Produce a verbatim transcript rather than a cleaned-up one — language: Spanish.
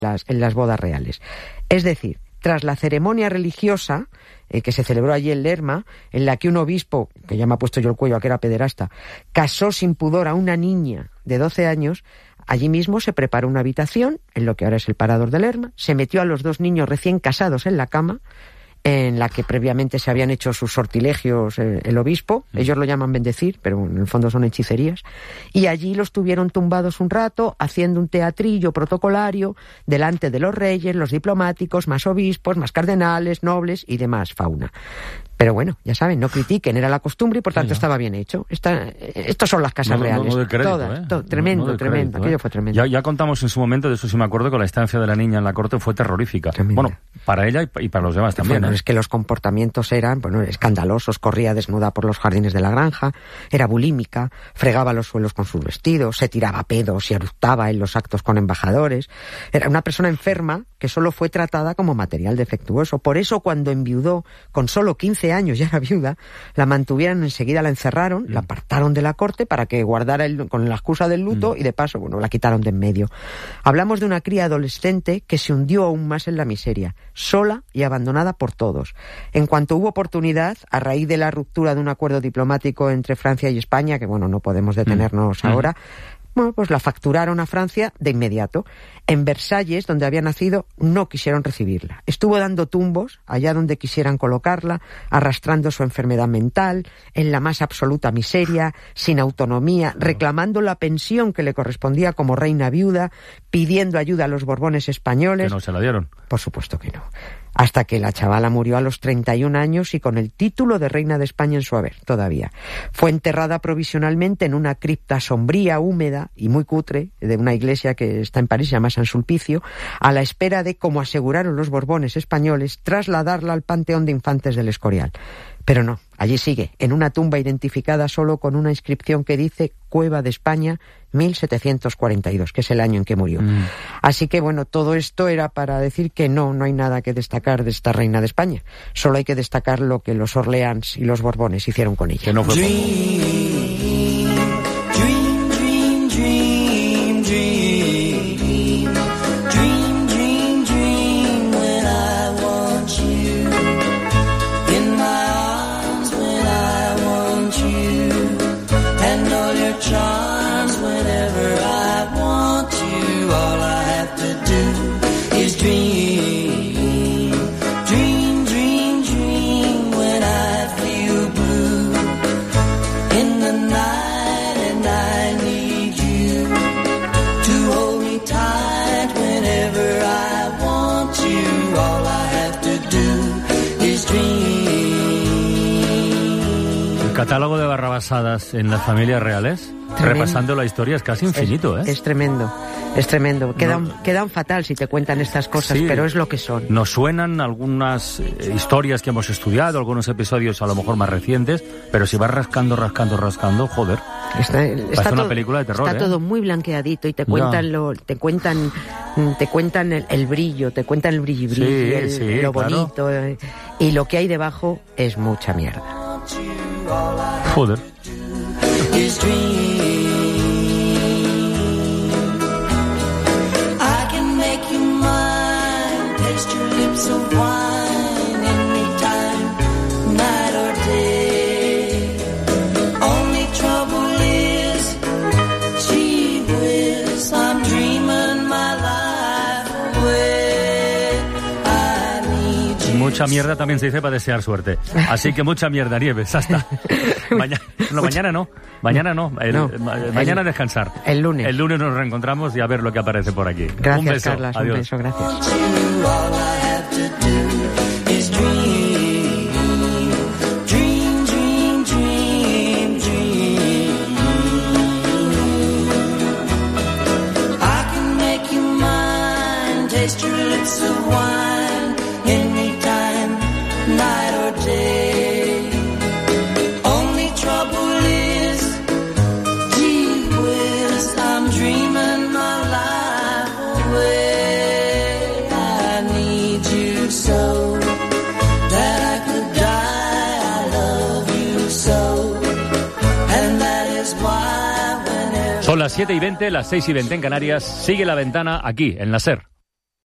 las, en las bodas reales. Es decir, tras la ceremonia religiosa eh, que se celebró allí en Lerma, en la que un obispo, que ya me ha puesto yo el cuello a que era pederasta, casó sin pudor a una niña de doce años, allí mismo se preparó una habitación, en lo que ahora es el Parador de Lerma, se metió a los dos niños recién casados en la cama, en la que previamente se habían hecho sus sortilegios eh, el obispo, ellos lo llaman bendecir, pero en el fondo son hechicerías, y allí los tuvieron tumbados un rato, haciendo un teatrillo protocolario, delante de los reyes, los diplomáticos, más obispos, más cardenales, nobles y demás fauna. Pero bueno, ya saben, no critiquen, era la costumbre y por tanto sí, ¿no? estaba bien hecho. Esta, estos son las casas no, reales. No, no de crédito, todas, ¿eh? to, tremendo, no, no tremendo. Crédito, Aquello ¿eh? fue tremendo. Ya, ya contamos en su momento, de eso sí me acuerdo, que la estancia de la niña en la corte fue terrorífica. Tremendo. Bueno, para ella y para los demás también. Bueno, ¿eh? es que los comportamientos eran, bueno, escandalosos. Corría desnuda por los jardines de la granja, era bulímica, fregaba los suelos con sus vestidos, se tiraba pedos y eructaba en los actos con embajadores. Era una persona enferma que solo fue tratada como material defectuoso. Por eso, cuando enviudó, con solo quince años, ya era viuda, la mantuvieron, enseguida la encerraron, mm. la apartaron de la corte para que guardara el, con la excusa del luto mm. y de paso, bueno, la quitaron de en medio. Hablamos de una cría adolescente que se hundió aún más en la miseria, sola y abandonada por todos. En cuanto hubo oportunidad, a raíz de la ruptura de un acuerdo diplomático entre Francia y España, que bueno, no podemos detenernos mm. ahora, bueno, pues la facturaron a Francia de inmediato. En Versalles, donde había nacido, no quisieron recibirla. Estuvo dando tumbos allá donde quisieran colocarla, arrastrando su enfermedad mental, en la más absoluta miseria, sin autonomía, reclamando la pensión que le correspondía como reina viuda, pidiendo ayuda a los Borbones españoles. ¿Que no se la dieron? Por supuesto que no. Hasta que la chavala murió a los treinta y un años y con el título de reina de España en su haber, todavía. Fue enterrada provisionalmente en una cripta sombría, húmeda y muy cutre de una iglesia que está en París, se llama San Sulpicio, a la espera de, como aseguraron los Borbones españoles, trasladarla al Panteón de Infantes del Escorial. Pero no, allí sigue, en una tumba identificada solo con una inscripción que dice Cueva de España mil setecientos cuarenta y dos, que es el año en que murió. Mm. Así que, bueno, todo esto era para decir que no, no hay nada que destacar de esta reina de España. Solo hay que destacar lo que los Orleans y los Borbones hicieron con ella. Que no fue poco. El catálogo de barrabasadas en las familias reales, tremendo. Repasando la historia, es casi infinito, es, ¿eh? Es tremendo, es tremendo. Quedan, no, quedan fatal si te cuentan estas cosas, sí, pero es lo que son. Nos suenan algunas eh, historias que hemos estudiado, algunos episodios a lo mejor más recientes, pero si vas rascando, rascando, rascando, joder, está, está una todo, película de terror. Está ¿eh? todo muy blanqueadito y te cuentan lo, te cuentan, te cuentan el, el brillo, te cuentan el brilli brilli, sí, el, sí, lo claro. bonito, eh, y lo que hay debajo es mucha mierda. Joder. Mucha mierda también se dice para desear suerte. Así que mucha mierda, Nieves. Hasta mañana. No, mañana no. Mañana no. El, no mañana el, descansar. El lunes. El lunes nos reencontramos y a ver lo que aparece por aquí. Gracias, un beso. Carlas. Adiós. Un beso, gracias. Son las siete y veinte, las seis y veinte en Canarias. Sigue La Ventana aquí, en la SER.